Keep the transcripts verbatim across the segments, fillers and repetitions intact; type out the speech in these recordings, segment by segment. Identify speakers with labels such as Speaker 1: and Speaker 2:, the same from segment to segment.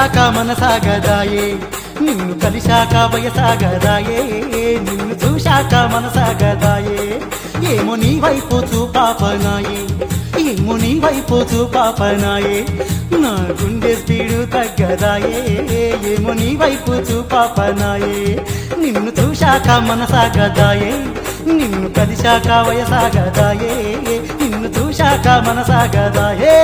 Speaker 1: చూశాక మనసాగదాయే నిన్ను కలిశాక వయసాగదాయే నిన్ను చూశాక మనసాగదాయే ఏమో నీ వైపు చూపాపనాయే ఏమో నీ వైపు చూపాపనాయే నా గుండె స్పీడు తగ్గదాయే ఏమో నీ వైపు చూపాపనాయే నిన్ను చూశాక మనసాగదాయే నిన్ను కలిశాక వయసాగదాయే నిన్ను చూశాక మనసాగదాయే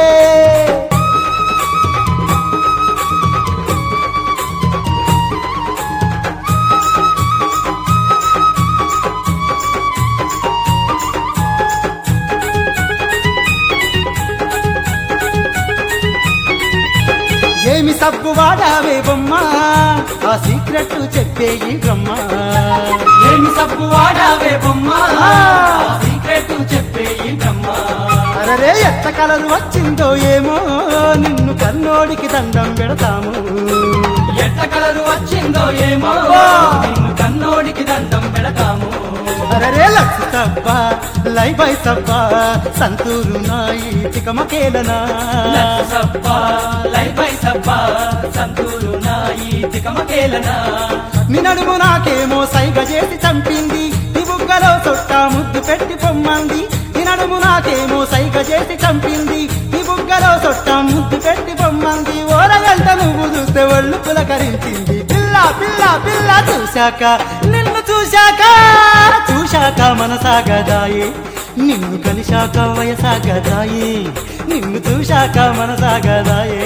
Speaker 1: ఏమి సబ్బు వాడావే బొమ్మ ఆ సీక్రెట్ చెప్పేయి బ్రహ్మ
Speaker 2: ఏమి సబ్బు వాడావే బొమ్మ ఆ సీక్రెట్ చెప్పేయి బ్రహ్మ
Speaker 1: అరరే ఎట్ట కలరు వచ్చిందో ఏమో నిన్ను కన్నోడికి దండం పెడతాము
Speaker 2: ఎట్ట కలరు వచ్చిందో ఏమో నిన్ను కన్నోడికి దండం పెడతాము
Speaker 1: అరరే లక్ష సబ్బా లై బై సబ్బా సంతూరు నాయి తికమకేలనా
Speaker 2: సబ్బా లై బై సబ్బా సంతూరు నాయి తికమకేలనా
Speaker 1: నీ నడుము నాకేమో సైగ చేసి చంపింది నీ బుగ్గలో సొట్టా ముద్దు పెట్టి పొమ్మంది నీ నడుము నాకేమో సైగ చేసి చంపింది నీ బుగ్గలో సొట్టా ముద్దు పెట్టి పొమ్మంది ఓరగంట నువ్వు చూస్తే ఒళ్ళు పులకరించింది పిల్ల పిల్ల పిల్ల చూశాక నిన్ను చూశాక చూశాక మనసాగదాయే నిన్ను కలిశాక వయసాగదాయే నిన్ను చూశాక మనసాగదాయే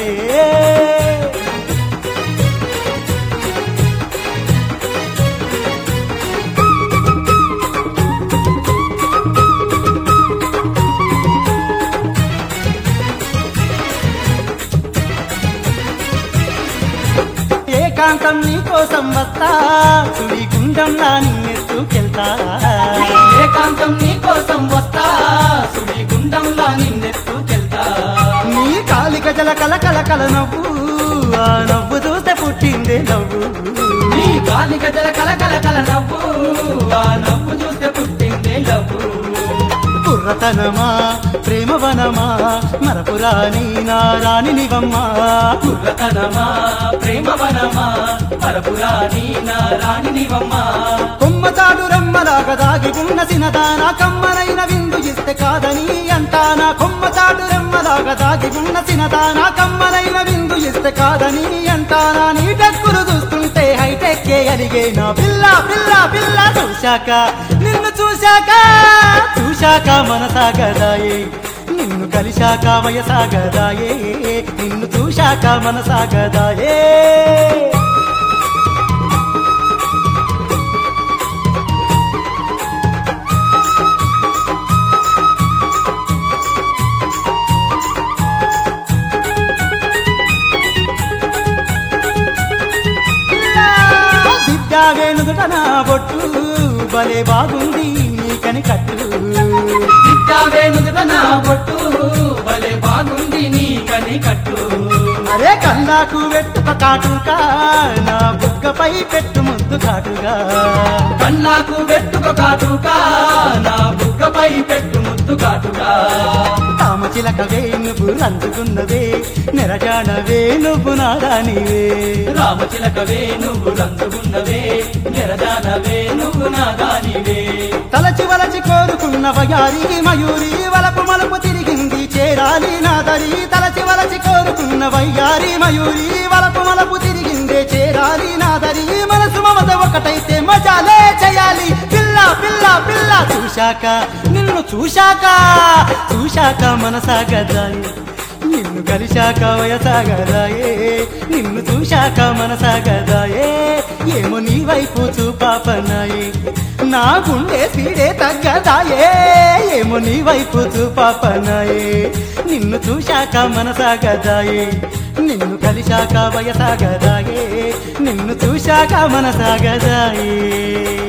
Speaker 1: ఏకాంతం నీ కోసం వస్తా చుడి గుండంలా నిన్నెత్తుకెళ్తా
Speaker 2: ఏకాంతం నీ కోసం వస్తా సుడి గుండంలా నిన్నెత్తుకెళ్తా
Speaker 1: నీ కాలి గజల కల కల కల నవ్వు ఆ నవ్వు చూస్తే పుట్టిందే నవ్వు
Speaker 2: నీ గాలి గజల కల కల కల నవ్వు ఆ నవ్వు చూస్తే పుట్టిందే నవ్వు
Speaker 1: కుర్రతనమా ప్రేమవనమా మరపురాని నారాణి నివమ్మా
Speaker 2: కుర్రతనమా ప్రేమవనమా పరపురాణి నారాణి నివమ్మా
Speaker 1: కొమ్మతాడు రెమ్మలాగా దాగి ఉన్న సినదాన కమ్మనైన విందు ఇస్తే కాదని అంటానా కొమ్మతాడు రెమ్మలాగా దాగి ఉన్న సినదాన కమ్మనైన విందు ఇస్తే కాదని అంటానా నీ డక్కులు చూస్తుంటే హైటెక్ అలిగేనా పిల్ల పిల్ల పిల్ల చూశాక నిన్ను చూశాక చూశాక మనసాగదాయే నిన్ను కలిశాక వయసాగదాయే నిన్ను చూశాక మనసాగదాయే విద్యావేనుదుట నా బొట్టు భలే బాగుంది నీకని కట్టు
Speaker 2: విద్యావేనుదుట నా బొట్టు భలే బాగుంది నీకని కట్టు
Speaker 1: అరే కన్నాకు వెట్టుక కాటుగా నా బుగ్గపై పెట్టు ముద్దు కాటుగా
Speaker 2: కన్నాకు వెట్టుక కాటుగా నా బుగ్గపై పెట్టు ముద్దు కాటుగా
Speaker 1: రామచిలకవే నువ్వు రంచుకున్నవే నెరజానవే నువ్వు నాదానివే
Speaker 2: రామచిలకవే నువ్వు రంచుకున్నవే నిరజానవే నువ్వు నాదానివే
Speaker 1: తలచి వలచి కోరుకున్న వయారి మయూరి వలపు మలుపు తిరిగింది చేరాలి నాదరి తలచి వలచి కోరుకున్న వయ్యారి మయూరి వలపు మలుపు తిరిగిందే చేరాలి నాదరి మనసు మమత ఒకటైతే మజాలే చేయాలి పిల్ల పిల్ల పిల్ల చూశాక నిన్ను చూశాక చూశాక మనసాగదాయే నిన్ను కలిశాక వయసాగదాయే నిన్ను చూశాక మనసాగదాయే ఏమో నీ వైపు చూపాపనాయే నా గుండె సీడే తగ్గదాయే ఏమో నీ వైపు చూపాపనాయే నిన్ను చూశాక మనసాగదాయే నిన్ను కలిశాక వయసాగదాయే నిన్ను చూశాక మనసాగదాయే